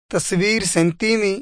ਤਸਵੀਰ 37ਵੀਂ।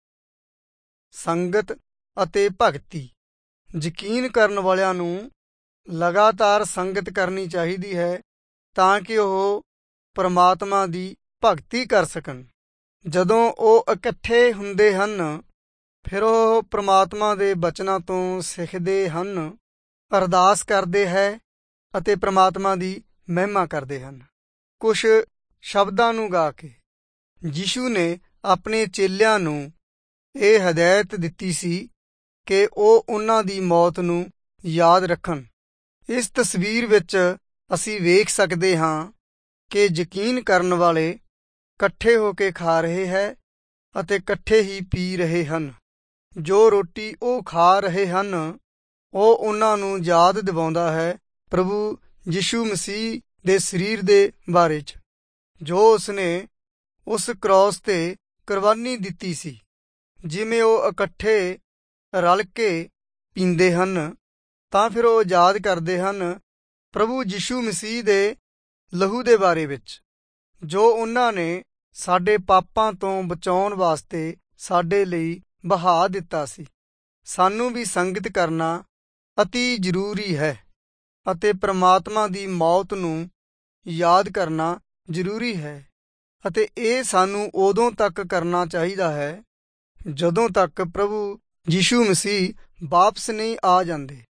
ਸੰਗਤ ਅਤੇ ਭਗਤੀ। ਯਕੀਨ ਕਰਨ ਵਾਲਿਆਂ ਨੂੰ ਲਗਾਤਾਰ ਸੰਗਤ ਕਰਨੀ ਚਾਹੀਦੀ ਹੈ ਤਾਂ ਕਿ ਉਹ ਪਰਮਾਤਮਾ ਦੀ ਭਗਤੀ ਕਰ ਸਕਣ। ਜਦੋਂ ਉਹ ਇਕੱਠੇ ਹੁੰਦੇ ਹਨ ਫਿਰ ਉਹ ਪਰਮਾਤਮਾ ਦੇ ਬਚਨਾਂ ਤੋਂ ਸਿੱਖਦੇ ਹਨ, ਅਰਦਾਸ ਕਰਦੇ ਹੈ ਅਤੇ ਪਰਮਾਤਮਾ ਦੀ ਮਹਿਮਾ ਕਰਦੇ ਹਨ। ਕੁਝ ਸ਼ਬਦਾਂ ਨੂੰ ਗਾ ਕੇ ਯਿਸੂ ਨੇ ਆਪਣੇ ਚੇਲਿਆਂ ਨੂੰ ਇਹ ਹਦਾਇਤ ਦਿੱਤੀ ਸੀ ਕਿ ਉਹ ਉਹਨਾਂ ਦੀ ਮੌਤ ਨੂੰ ਯਾਦ ਰੱਖਣ। ਇਸ ਤਸਵੀਰ ਵਿੱਚ ਅਸੀਂ ਵੇਖ ਸਕਦੇ ਹਾਂ ਕਿ ਯਕੀਨ ਕਰਨ ਵਾਲੇ ਇਕੱਠੇ ਹੋ ਕੇ ਖਾ ਰਹੇ ਹੈ ਅਤੇ ਇਕੱਠੇ ਹੀ ਪੀ ਰਹੇ ਹਨ। ਜੋ ਰੋਟੀ ਉਹ ਖਾ ਰਹੇ ਹਨ ਉਹ ਉਹਨਾਂ ਨੂੰ ਯਾਦ ਦਿਵਾਉਂਦਾ ਹੈ ਪ੍ਰਭੂ ਯਿਸੂ ਮਸੀਹ ਦੇ ਸਰੀਰ ਦੇ ਬਾਰੇ 'ਚ, ਜੋ ਉਸਨੇ ਉਸ ਕ੍ਰੌਸ 'ਤੇ ਕੁਰਬਾਨੀ ਦਿੱਤੀ ਸੀ। ਜਿਵੇਂ ਉਹ ਇਕੱਠੇ ਰਲ ਕੇ ਪੀਂਦੇ ਹਨ ਤਾਂ ਫਿਰ ਉਹ ਯਾਦ ਕਰਦੇ ਹਨ ਪ੍ਰਭੂ ਯਿਸੂ ਮਸੀਹ ਦੇ ਲਹੂ ਦੇ ਬਾਰੇ ਵਿੱਚ, ਜੋ ਉਹਨਾਂ ਨੇ ਸਾਡੇ ਪਾਪਾਂ ਤੋਂ ਬਚਾਉਣ ਵਾਸਤੇ ਸਾਡੇ ਲਈ ਬਹਾ ਦਿੱਤਾ ਸੀ। ਸਾਨੂੰ ਵੀ ਸੰਗਤ ਕਰਨਾ ਅਤੀ ਜ਼ਰੂਰੀ ਹੈ ਅਤੇ ਪਰਮਾਤਮਾ ਦੀ ਮੌਤ ਨੂੰ ਯਾਦ ਕਰਨਾ ਜ਼ਰੂਰੀ ਹੈ ਅਤੇ ਇਹ ਸਾਨੂੰ ਉਦੋਂ ਤੱਕ ਕਰਨਾ ਚਾਹੀਦਾ ਹੈ ਜਦੋਂ ਤੱਕ ਪ੍ਰਭੂ ਯਿਸੂ ਮਸੀਹ ਵਾਪਸ ਨਹੀਂ ਆ ਜਾਂਦੇ।